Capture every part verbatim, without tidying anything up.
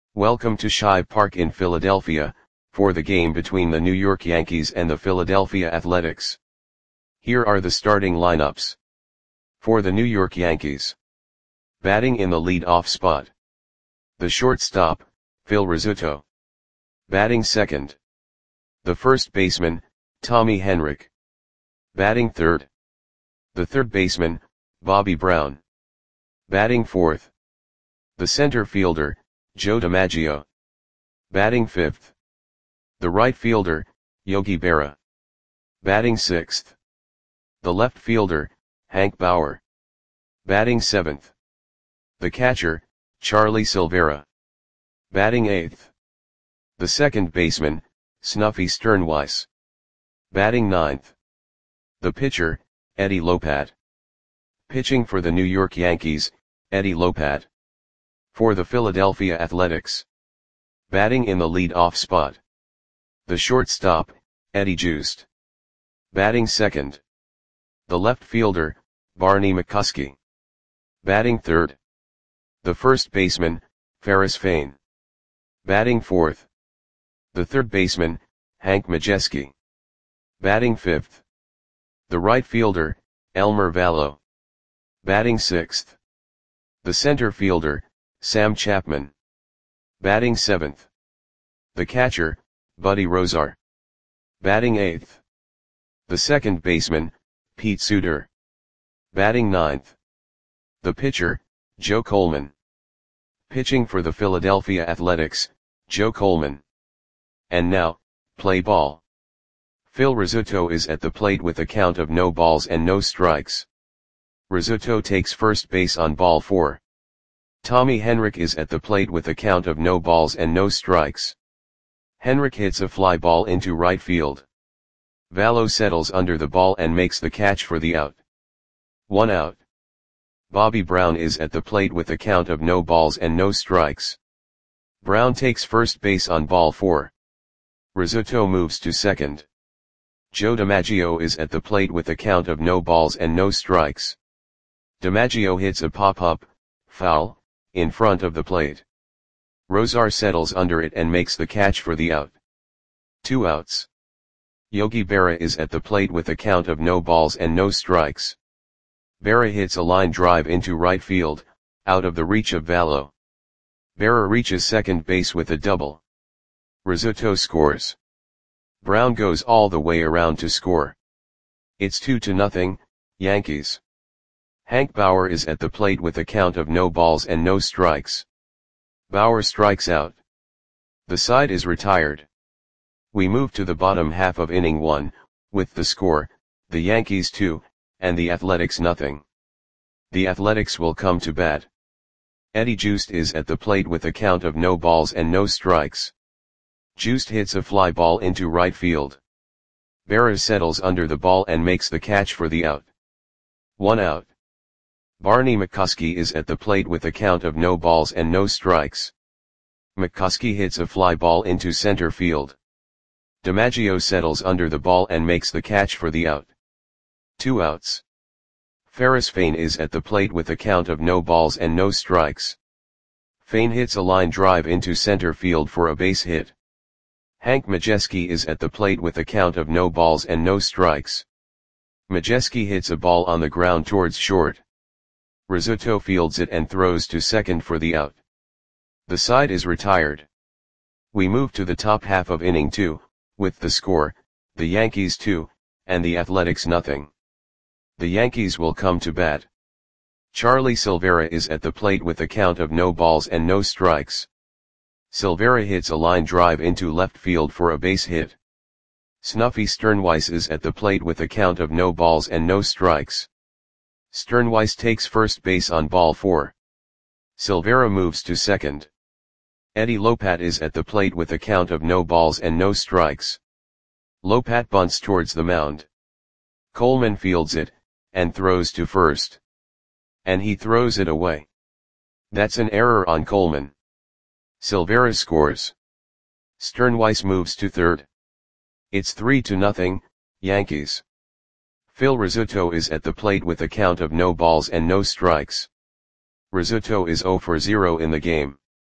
Welcome to Shive Park in Philadelphia, for the game between the New York Yankees and the Philadelphia Athletics. Here are the starting lineups. For the New York Yankees. Batting in the lead-off spot. The shortstop, Phil Rizzuto. Batting second. The first baseman, Tommy Henrich. Batting third. The third baseman, Bobby Brown. Batting fourth. The center fielder, Joe DiMaggio. Batting fifth. The right fielder, Yogi Berra. Batting sixth. The left fielder, Hank Bauer. Batting seventh. The catcher, Charlie Silvera. Batting eighth. The second baseman, Snuffy Sternweiss. Batting ninth. The pitcher, Eddie Lopat. Pitching for the New York Yankees, Eddie Lopat. For the Philadelphia Athletics. Batting in the lead-off spot. The shortstop, Eddie Joost. Batting second. The left fielder, Barney McCuskey. Batting third. The first baseman, Ferris Fain. Batting fourth. The third baseman, Hank Majeski. Batting fifth. The right fielder, Elmer Vallo. Batting sixth. The center fielder, Sam Chapman. Batting seventh. The catcher, Buddy Rozar. Batting eighth. The second baseman, Pete Suter. Batting ninth. The pitcher, Joe Coleman. Pitching for the Philadelphia Athletics, Joe Coleman. And now, play ball. Phil Rizzuto is at the plate with a count of no balls and no strikes. Rizzuto takes first base on ball four. Tommy Henrich is at the plate with a count of no balls and no strikes. Henrich hits a fly ball into right field. Vallo settles under the ball and makes the catch for the out. One out. Bobby Brown is at the plate with a count of no balls and no strikes. Brown takes first base on ball four. Rizzuto moves to second. Joe DiMaggio is at the plate with a count of no balls and no strikes. DiMaggio hits a pop-up, foul, in front of the plate. Rozar settles under it and makes the catch for the out. Two outs. Yogi Berra is at the plate with a count of no balls and no strikes. Berra hits a line drive into right field, out of the reach of Vallo. Berra reaches second base with a double. Rizzuto scores. Brown goes all the way around to score. It's two to nothing, Yankees. Hank Bauer is at the plate with a count of no balls and no strikes. Bauer strikes out. The side is retired. We move to the bottom half of inning one, with the score, the Yankees two, and the Athletics nothing. The Athletics will come to bat. Eddie Joost is at the plate with a count of no balls and no strikes. Joost hits a fly ball into right field. Berra settles under the ball and makes the catch for the out. One out. Barney McCuskey is at the plate with a count of no balls and no strikes. McCuskey hits a fly ball into center field. DiMaggio settles under the ball and makes the catch for the out. Two outs. Ferris Fain is at the plate with a count of no balls and no strikes. Fain hits a line drive into center field for a base hit. Hank Majeski is at the plate with a count of no balls and no strikes. Majeski hits a ball on the ground towards short. Rizzuto fields it and throws to second for the out. The side is retired. We move to the top half of inning two, with the score, the Yankees two, and the Athletics nothing. The Yankees will come to bat. Charlie Silvera is at the plate with a count of no balls and no strikes. Silvera hits a line drive into left field for a base hit. Snuffy Sternweiss is at the plate with a count of no balls and no strikes. Sternweiss takes first base on ball four. Silvera moves to second. Eddie Lopat is at the plate with a count of no balls and no strikes. Lopat bunts towards the mound. Coleman fields it, and throws to first. And he throws it away. That's an error on Coleman. Silvera scores. Sternweiss moves to third. It's three to nothing, Yankees. Phil Rizzuto is at the plate with a count of no balls and no strikes. Rizzuto is zero for zero in the game.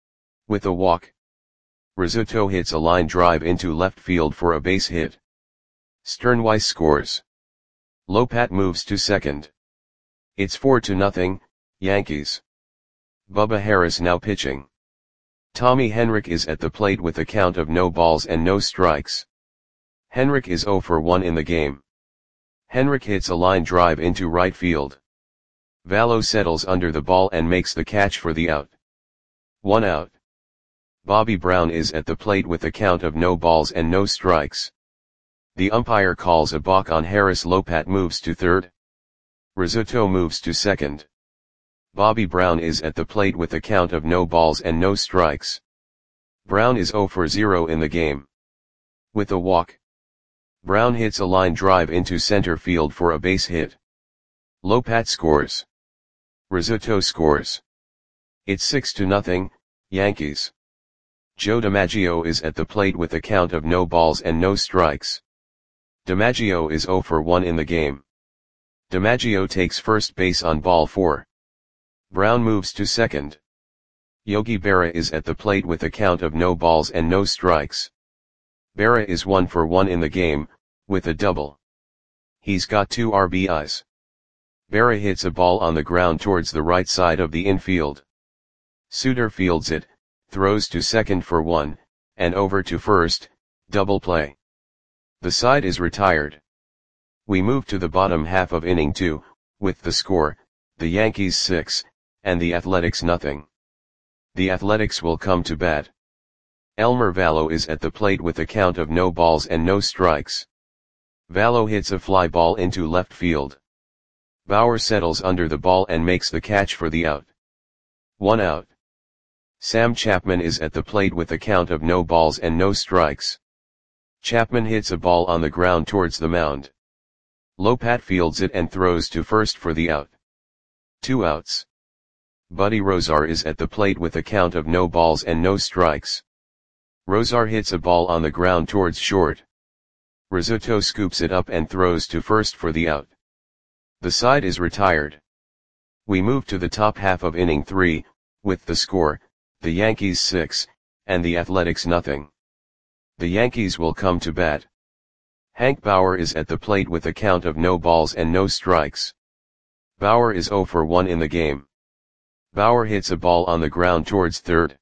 With a walk, Rizzuto hits a line drive into left field for a base hit. Sternweiss scores. Lopat moves to second. It's four to nothing, Yankees. Bubba Harris now pitching. Tommy Henrich is at the plate with a count of no balls and no strikes. Henrich is zero for one in the game. Henrich hits a line drive into right field. Vallo settles under the ball and makes the catch for the out. One out. Bobby Brown is at the plate with a count of no balls and no strikes. The umpire calls a balk on Harris. Lopat moves to third. Rizzuto moves to second. Bobby Brown is at the plate with a count of no balls and no strikes. Brown is zero for zero in the game. With a walk, Brown hits a line drive into center field for a base hit. Lopat scores. Rizzuto scores. It's six to nothing, Yankees. Joe DiMaggio is at the plate with a count of no balls and no strikes. DiMaggio is zero for one in the game. DiMaggio takes first base on ball four. Brown moves to second. Yogi Berra is at the plate with a count of no balls and no strikes. Berra is one for one in the game, with a double. He's got two R B Is. Berra hits a ball on the ground towards the right side of the infield. Suter fields it, throws to second for one, and over to first, double play. The side is retired. We move to the bottom half of inning two, with the score, the Yankees six, and the Athletics nothing. The Athletics will come to bat. Elmer Vallo is at the plate with a count of no balls and no strikes. Vallo hits a fly ball into left field. Bauer settles under the ball and makes the catch for the out. One out. Sam Chapman is at the plate with a count of no balls and no strikes. Chapman hits a ball on the ground towards the mound. Lopat fields it and throws to first for the out. Two outs. Buddy Rozar is at the plate with a count of no balls and no strikes. Rozar hits a ball on the ground towards short. Rizzuto scoops it up and throws to first for the out. The side is retired. We move to the top half of inning three, with the score, the Yankees six, and the Athletics nothing. The Yankees will come to bat. Hank Bauer is at the plate with a count of no balls and no strikes. Bauer is zero for one in the game. Bauer hits a ball on the ground towards third.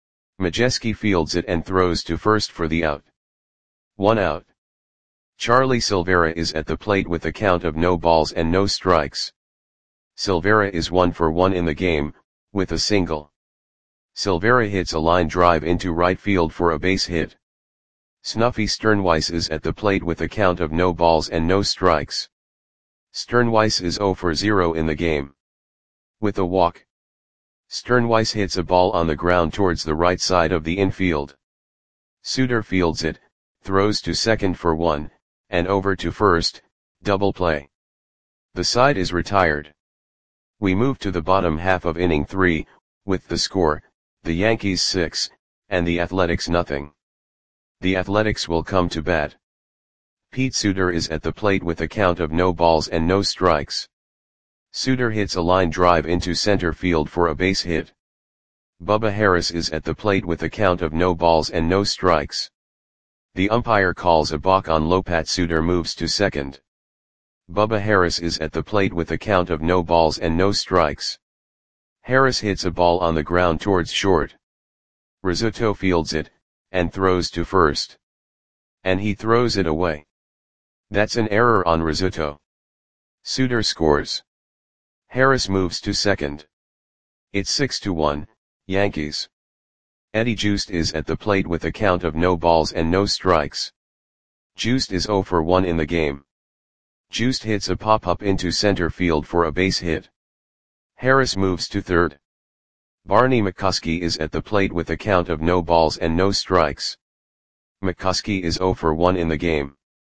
Majeski fields it and throws to first for the out. One out. Charlie Silvera is at the plate with a count of no balls and no strikes. Silvera is one for one in the game, with a single. Silvera hits a line drive into right field for a base hit. Snuffy Sternweiss is at the plate with a count of no balls and no strikes. Sternweiss is zero for zero in the game. With a walk, Sternweiss hits a ball on the ground towards the right side of the infield. Suter fields it, throws to second for one, and over to first, double play. The side is retired. We move to the bottom half of inning three, with the score, the Yankees six, and the Athletics nothing. The Athletics will come to bat. Pete Suter is at the plate with a count of no balls and no strikes. Suter hits a line drive into center field for a base hit. Bubba Harris is at the plate with a count of no balls and no strikes. The umpire calls a balk on Lopat. Suter moves to second. Bubba Harris is at the plate with a count of no balls and no strikes. Harris hits a ball on the ground towards short. Rizzuto fields it, and throws to first. And he throws it away. That's an error on Rizzuto. Suter scores. Harris moves to second. It's six to one, Yankees. Eddie Joost is at the plate with a count of no balls and no strikes. Joost is zero for one in the game. Joost hits a pop-up into center field for a base hit. Harris moves to third. Barney McCuskey is at the plate with a count of no balls and no strikes. McCuskey is zero for one in the game.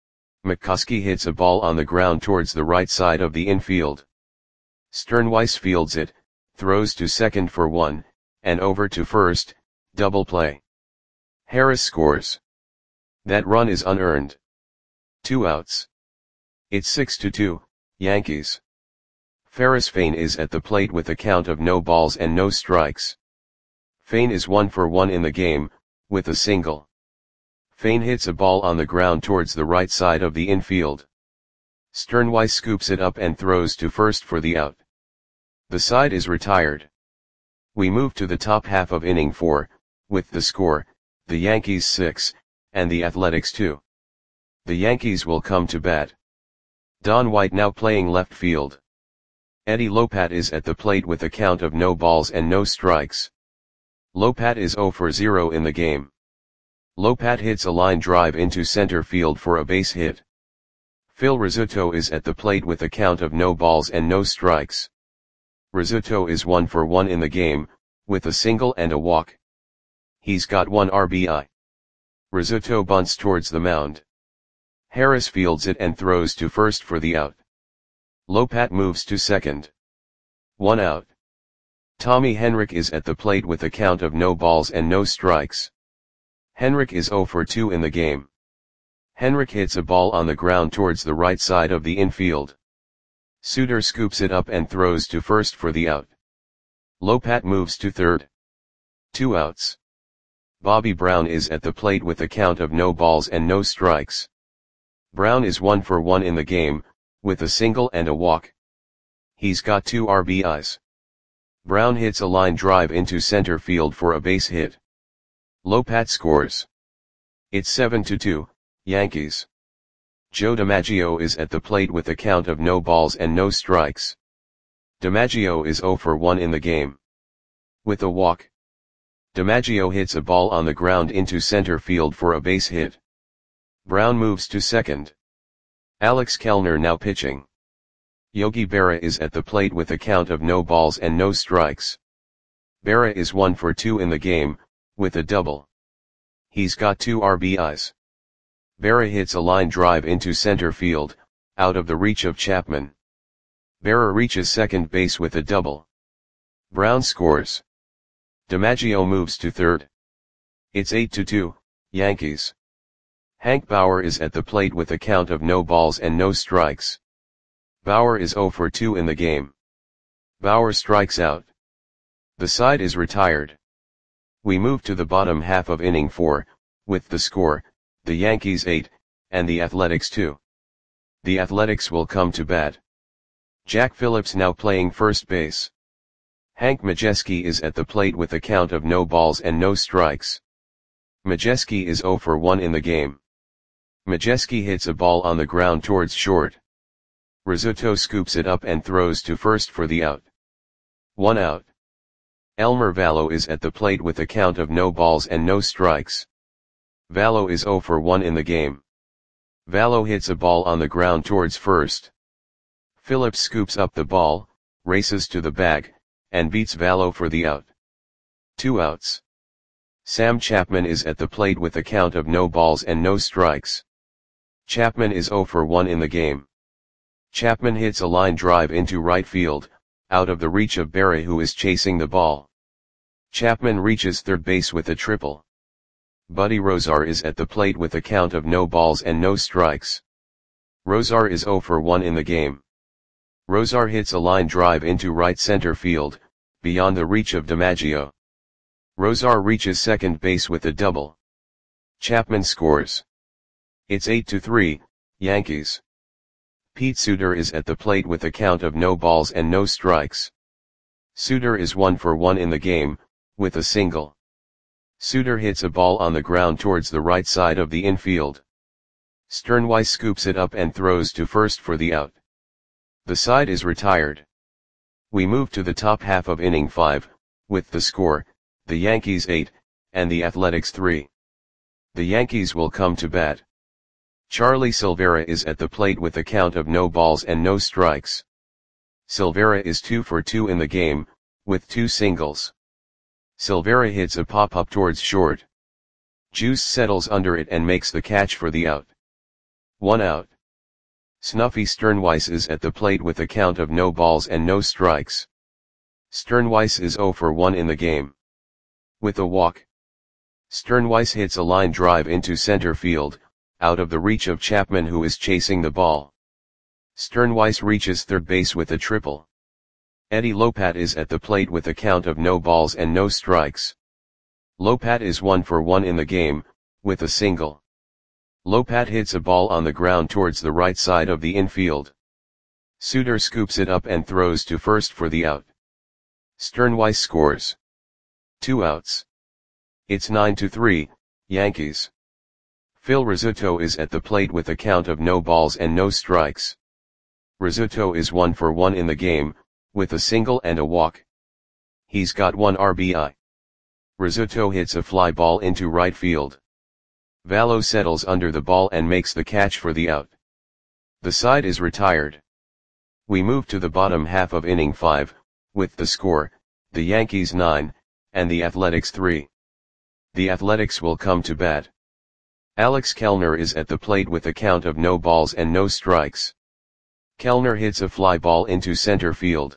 McCuskey hits a ball on the ground towards the right side of the infield. Sternweiss fields it, throws to second for one, and over to first, double play. Harris scores. That run is unearned. Two outs. It's six to two, Yankees. Ferris Fain is at the plate with a count of no balls and no strikes. Fane is one for one in the game, with a single. Fane hits a ball on the ground towards the right side of the infield. Sternweiss scoops it up and throws to first for the out. The side is retired. We move to the top half of inning four, with the score, the Yankees six, and the Athletics two. The Yankees will come to bat. Don White now playing left field. Eddie Lopat is at the plate with a count of no balls and no strikes. Lopat is zero for zero in the game. Lopat hits a line drive into center field for a base hit. Phil Rizzuto is at the plate with a count of no balls and no strikes. Rizzuto is one for one in the game, with a single and a walk. He's got one R B I. Rizzuto bunts towards the mound. Harris fields it and throws to first for the out. Lopat moves to second. One out. Tommy Henrich is at the plate with a count of no balls and no strikes. Henrich is zero for two in the game. Henrich hits a ball on the ground towards the right side of the infield. Suter scoops it up and throws to first for the out. Lopat moves to third. Two outs. Bobby Brown is at the plate with a count of no balls and no strikes. Brown is one for one in the game, with a single and a walk. He's got two R B Is. Brown hits a line drive into center field for a base hit. Lopat scores. It's seven to two, Yankees. Joe DiMaggio is at the plate with a count of no balls and no strikes. DiMaggio is zero for one in the game. With a walk. DiMaggio hits a ball on the ground into center field for a base hit. Brown moves to second. Alex Kellner now pitching. Yogi Berra is at the plate with a count of no balls and no strikes. Berra is one for two in the game, with a double. He's got two R B Is. Berra hits a line drive into center field, out of the reach of Chapman. Berra reaches second base with a double. Brown scores. DiMaggio moves to third. It's eight to two, Yankees. Hank Bauer is at the plate with a count of no balls and no strikes. Bauer is zero for two in the game. Bauer strikes out. The side is retired. We move to the bottom half of inning four, with the score, the Yankees eight, and the Athletics two. The Athletics will come to bat. Jack Phillips now playing first base. Hank Majeski is at the plate with a count of no balls and no strikes. Majeski is zero for one in the game. Majeski hits a ball on the ground towards short. Rizzuto scoops it up and throws to first for the out. One out. Elmer Vallo is at the plate with a count of no balls and no strikes. Vallo is zero for one in the game. Vallo hits a ball on the ground towards first. Phillips scoops up the ball, races to the bag, and beats Vallo for the out. Two outs. Sam Chapman is at the plate with a count of no balls and no strikes. Chapman is zero for one in the game. Chapman hits a line drive into right field, out of the reach of Berra, who is chasing the ball. Chapman reaches third base with a triple. Buddy Rozar is at the plate with a count of no balls and no strikes. Rozar is zero for one in the game. Rozar hits a line drive into right center field, beyond the reach of DiMaggio. Rozar reaches second base with a double. Chapman scores. It's eight to three, Yankees. Pete Suter is at the plate with a count of no balls and no strikes. Suter is one for one in the game, with a single. Suter hits a ball on the ground towards the right side of the infield. Sternweiss scoops it up and throws to first for the out. The side is retired. We move to the top half of inning five, with the score, the Yankees eight, and the Athletics three. The Yankees will come to bat. Charlie Silvera is at the plate with a count of no balls and no strikes. Silvera is two for two in the game, with two singles. Silvera hits a pop-up towards short. Juice settles under it and makes the catch for the out. One out. Snuffy Sternweiss is at the plate with a count of no balls and no strikes. Sternweiss is zero for one in the game. With a walk. Sternweiss hits a line drive into center field, out of the reach of Chapman, who is chasing the ball. Sternweiss reaches third base with a triple. Eddie Lopat is at the plate with a count of no balls and no strikes. Lopat is one for one in the game, with a single. Lopat hits a ball on the ground towards the right side of the infield. Suter scoops it up and throws to first for the out. Sternweiss scores. Two outs. It's nine to three, Yankees. Phil Rizzuto is at the plate with a count of no balls and no strikes. Rizzuto is one for one in the game, with a single and a walk. He's got one R B I. Rizzuto hits a fly ball into right field. Vallo settles under the ball and makes the catch for the out. The side is retired. We move to the bottom half of inning five, with the score, the Yankees nine, and the Athletics three. The Athletics will come to bat. Alex Kellner is at the plate with a count of no balls and no strikes. Kellner hits a fly ball into center field.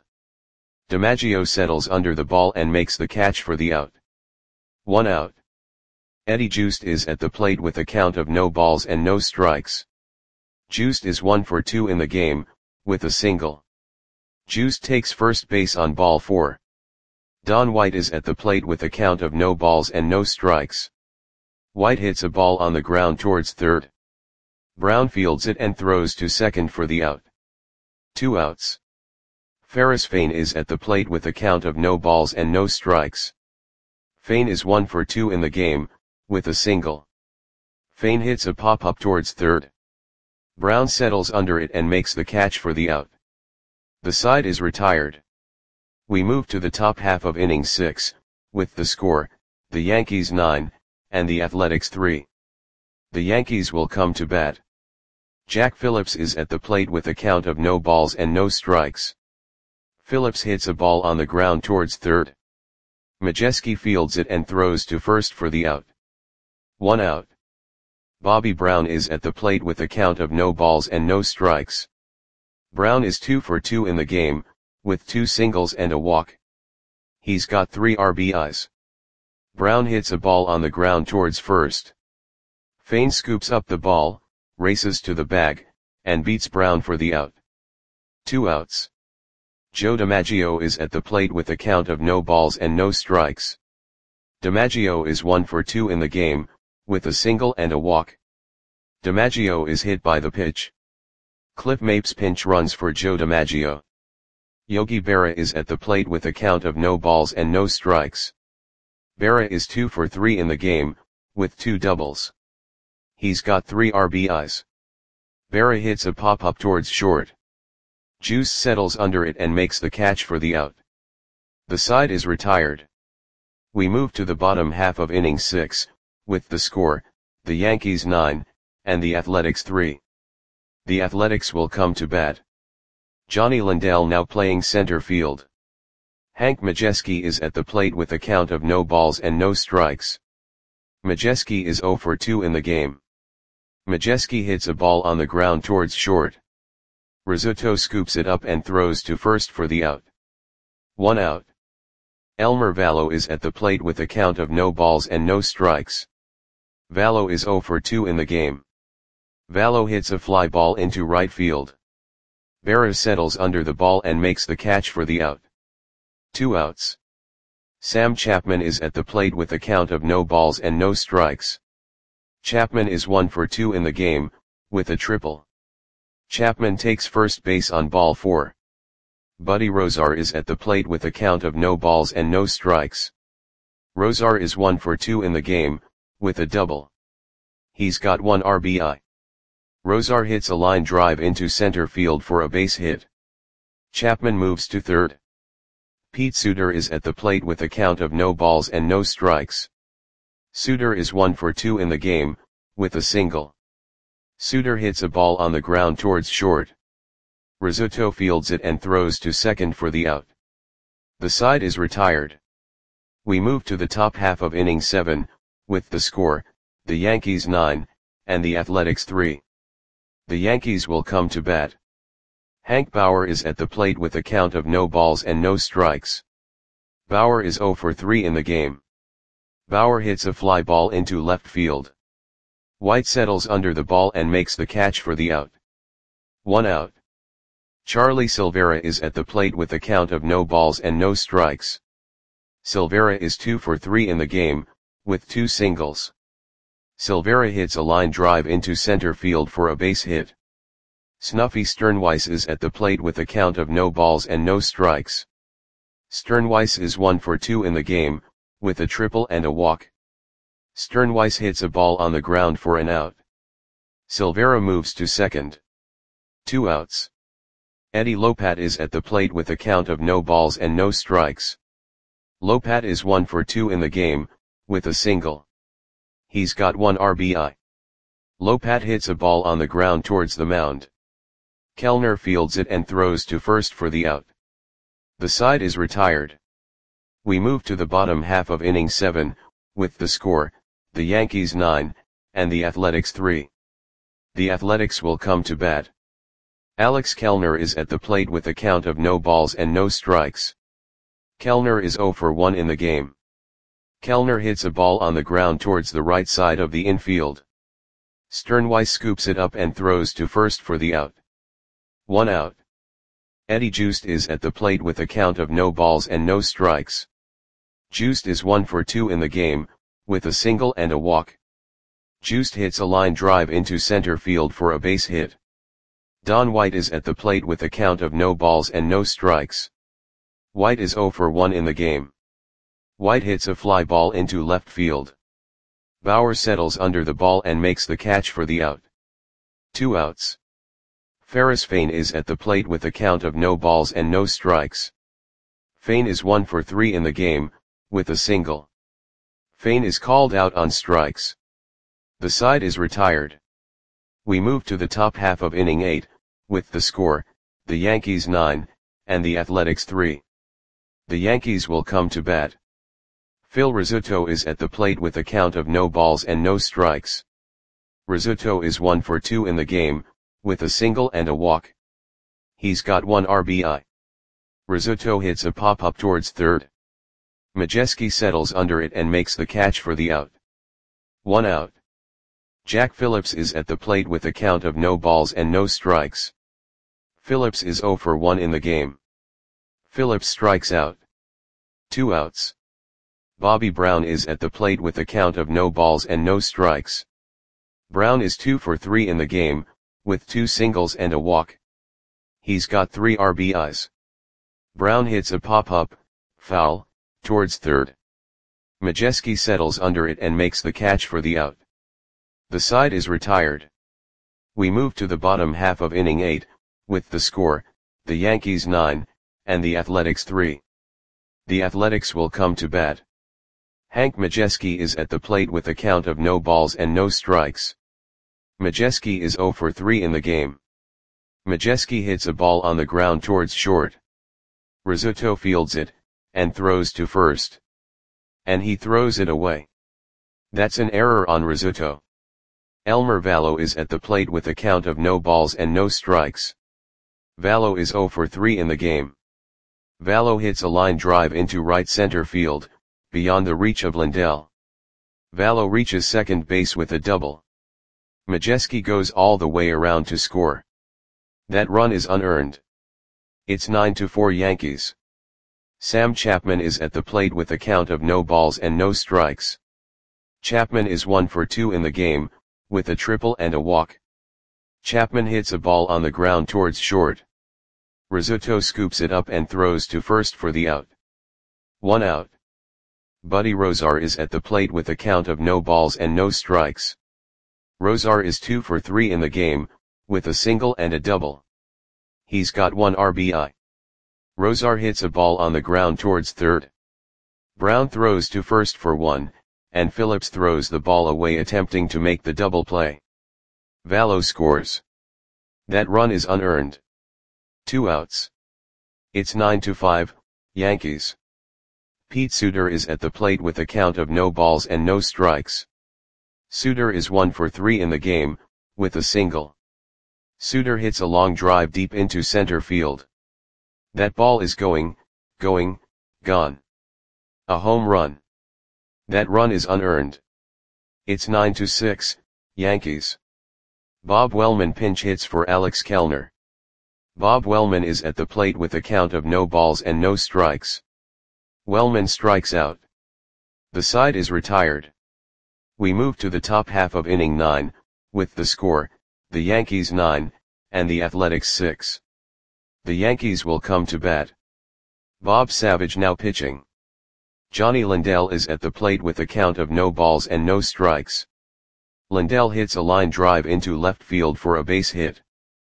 DiMaggio settles under the ball and makes the catch for the out. One out. Eddie Joost is at the plate with a count of no balls and no strikes. Joost is one for two in the game, with a single. Joost takes first base on ball four. Don White is at the plate with a count of no balls and no strikes. White hits a ball on the ground towards third. Brown fields it and throws to second for the out. Two outs. Ferris Fain is at the plate with a count of no balls and no strikes. Fain is one for two in the game, with a single. Fain hits a pop-up towards third. Brown settles under it and makes the catch for the out. The side is retired. We move to the top half of inning six, with the score, the Yankees nine, and the Athletics three. The Yankees will come to bat. Jack Phillips is at the plate with a count of no balls and no strikes. Phillips hits a ball on the ground towards third. Majeski fields it and throws to first for the out. One out. Bobby Brown is at the plate with a count of no balls and no strikes. Brown is two for two in the game, with two singles and a walk. He's got three R B Is. Brown hits a ball on the ground towards first. Fain scoops up the ball, races to the bag, and beats Brown for the out. Two outs. Joe DiMaggio is at the plate with a count of no balls and no strikes. DiMaggio is one for two in the game, with a single and a walk. DiMaggio is hit by the pitch. Cliff Mapes pinch runs for Joe DiMaggio. Yogi Berra is at the plate with a count of no balls and no strikes. Berra is two for three in the game, with two doubles. He's got three R B Is. Berra hits a pop-up towards short. Juice settles under it and makes the catch for the out. The side is retired. We move to the bottom half of inning six, with the score, the Yankees nine, and the Athletics three. The Athletics will come to bat. Johnny Lindell now playing center field. Hank Majeski is at the plate with a count of no balls and no strikes. Majeski is zero for two in the game. Majeski hits a ball on the ground towards short. Rizzuto scoops it up and throws to first for the out. One out. Elmer Vallo is at the plate with a count of no balls and no strikes. Vallo is zero for two in the game. Vallo hits a fly ball into right field. Berra settles under the ball and makes the catch for the out. Two outs. Sam Chapman is at the plate with a count of no balls and no strikes. Chapman is one for two in the game, with a triple. Chapman takes first base on ball four. Buddy Rozar is at the plate with a count of no balls and no strikes. Rozar is one for two in the game, with a double. He's got one R B I. Rozar hits a line drive into center field for a base hit. Chapman moves to third. Pete Suter is at the plate with a count of no balls and no strikes. Suter is one for two in the game, with a single. Suter hits a ball on the ground towards short. Rizzuto fields it and throws to second for the out. The side is retired. We move to the top half of inning seven, with the score, the Yankees nine, and the Athletics three. The Yankees will come to bat. Hank Bauer is at the plate with a count of no balls and no strikes. Bauer is zero for three in the game. Bauer hits a fly ball into left field. White settles under the ball and makes the catch for the out. One out. Charlie Silvera is at the plate with a count of no balls and no strikes. Silvera is two for three in the game, with two singles. Silvera hits a line drive into center field for a base hit. Snuffy Sternweiss is at the plate with a count of no balls and no strikes. Sternweiss is one for two in the game, with a triple and a walk. Sternweiss hits a ball on the ground for an out. Silvera moves to second. Two outs. Eddie Lopat is at the plate with a count of no balls and no strikes. Lopat is one for two in the game, with a single. He's got one R B I. Lopat hits a ball on the ground towards the mound. Kellner fields it and throws to first for the out. The side is retired. We move to the bottom half of inning seven, with the score, the Yankees nine, and the Athletics three. The Athletics will come to bat. Alex Kellner is at the plate with a count of no balls and no strikes. Kellner is zero for one in the game. Kellner hits a ball on the ground towards the right side of the infield. Sternweiss scoops it up and throws to first for the out. One out. Eddie Joost is at the plate with a count of no balls and no strikes. Joost is one for two in the game, with a single and a walk. Joost hits a line drive into center field for a base hit. Don White is at the plate with a count of no balls and no strikes. White is zero for one in the game. White hits a fly ball into left field. Bauer settles under the ball and makes the catch for the out. Two outs. Ferris Fain is at the plate with a count of no balls and no strikes. Fain is one for three in the game, with a single. Fain is called out on strikes. The side is retired. We move to the top half of inning eight, with the score, the Yankees nine, and the Athletics three. The Yankees will come to bat. Phil Rizzuto is at the plate with a count of no balls and no strikes. Rizzuto is one for two in the game, with a single and a walk. He's got one R B I. Rizzuto hits a pop-up towards third. Majeski settles under it and makes the catch for the out. One out. Jack Phillips is at the plate with a count of no balls and no strikes. Phillips is zero for one in the game. Phillips strikes out. Two outs. Bobby Brown is at the plate with a count of no balls and no strikes. Brown is two for three in the game, with two singles and a walk. He's got three R B Is. Brown hits a pop-up, foul, towards third. Majeski settles under it and makes the catch for the out. The side is retired. We move to the bottom half of inning eight, with the score, the Yankees nine, and the Athletics three. The Athletics will come to bat. Hank Majeski is at the plate with a count of no balls and no strikes. Majeski is zero for three in the game. Majeski hits a ball on the ground towards short. Rizzuto fields it, and throws to first. And he throws it away. That's an error on Rizzuto. Elmer Vallo is at the plate with a count of no balls and no strikes. Vallo is zero for three in the game. Vallo hits a line drive into right center field, beyond the reach of Lindell. Vallo reaches second base with a double. Majeski goes all the way around to score. That run is unearned. It's nine to four Yankees. Sam Chapman is at the plate with a count of no balls and no strikes. Chapman is one for two in the game, with a triple and a walk. Chapman hits a ball on the ground towards short. Rizzuto scoops it up and throws to first for the out. One out. Buddy Rozar is at the plate with a count of no balls and no strikes. Rozar is two for three in the game, with a single and a double. He's got one R B I. Rozar hits a ball on the ground towards third. Brown throws to first for one, and Phillips throws the ball away attempting to make the double play. Vallo scores. That run is unearned. Two outs. It's nine to five, Yankees. Pete Suter is at the plate with a count of no balls and no strikes. Suter is one for three in the game, with a single. Suter hits a long drive deep into center field. That ball is going, going, gone. A home run. That run is unearned. It's nine to six, Yankees. Bob Wellman pinch hits for Alex Kellner. Bob Wellman is at the plate with a count of no balls and no strikes. Wellman strikes out. The side is retired. We move to the top half of inning nine, with the score, the Yankees nine, and the Athletics six. The Yankees will come to bat. Bob Savage now pitching. Johnny Lindell is at the plate with a count of no balls and no strikes. Lindell hits a line drive into left field for a base hit.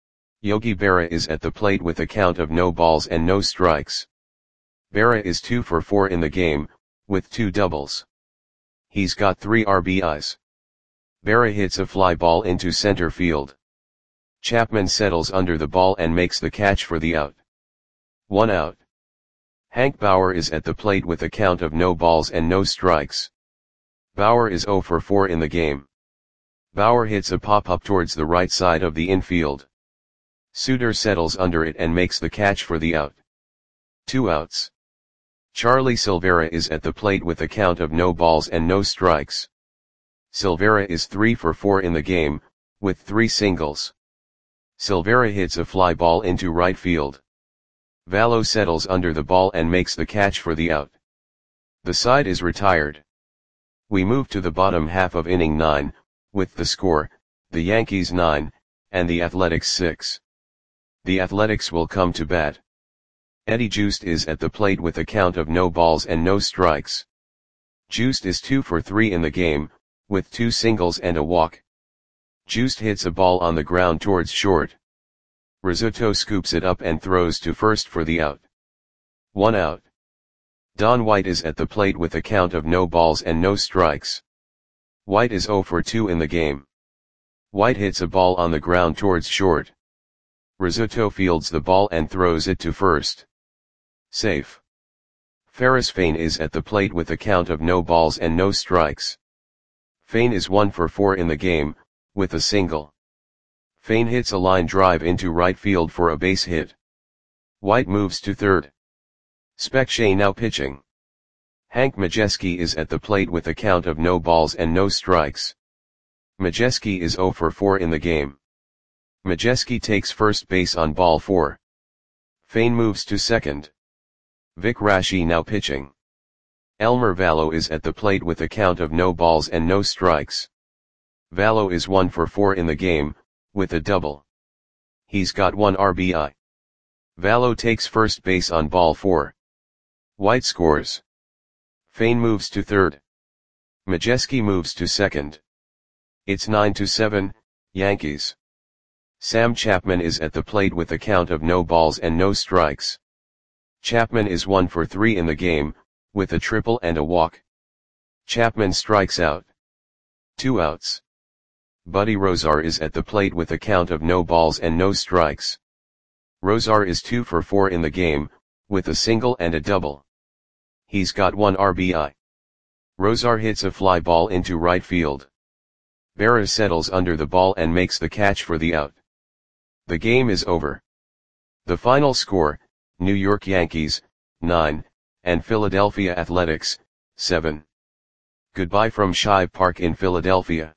Yogi Berra is at the plate with a count of no balls and no strikes. Berra is two for four in the game, with two doubles. He's got three R B Is. Berra hits a fly ball into center field. Chapman settles under the ball and makes the catch for the out. One out. Hank Bauer is at the plate with a count of no balls and no strikes. Bauer is zero for four in the game. Bauer hits a pop-up towards the right side of the infield. Suter settles under it and makes the catch for the out. Two outs. Charlie Silvera is at the plate with a count of no balls and no strikes. Silvera is three for four in the game, with three singles. Silvera hits a fly ball into right field. Vallo settles under the ball and makes the catch for the out. The side is retired. We move to the bottom half of inning nine, with the score, the Yankees nine, and the Athletics six. The Athletics will come to bat. Eddie Joost is at the plate with a count of no balls and no strikes. Joost is two for three in the game, with two singles and a walk. Joost hits a ball on the ground towards short. Rizzuto scoops it up and throws to first for the out. One out. Don White is at the plate with a count of no balls and no strikes. White is zero for two in the game. White hits a ball on the ground towards short. Rizzuto fields the ball and throws it to first. Safe. Ferris Fain is at the plate with a count of no balls and no strikes. Fain is one for four in the game, with a single. Fain hits a line drive into right field for a base hit. White moves to third. Specchia now pitching. Hank Majeski is at the plate with a count of no balls and no strikes. Majeski is zero for four in the game. Majeski takes first base on ball four. Fain moves to second. Vic Raschi now pitching. Elmer Vallo is at the plate with a count of no balls and no strikes. Vallo is one for four in the game, with a double. He's got one R B I. Vallo takes first base on ball four. White scores. Fain moves to third. Majeski moves to second. It's nine to seven, Yankees. Sam Chapman is at the plate with a count of no balls and no strikes. Chapman is one for three in the game, with a triple and a walk. Chapman strikes out. Two outs. Buddy Rozar is at the plate with a count of no balls and no strikes. Rozar is two for four in the game, with a single and a double. He's got one R B I. Rozar hits a fly ball into right field. Berra settles under the ball and makes the catch for the out. The game is over. The final score, New York Yankees, nine, and Philadelphia Athletics, seven. Goodbye from Shive Park in Philadelphia.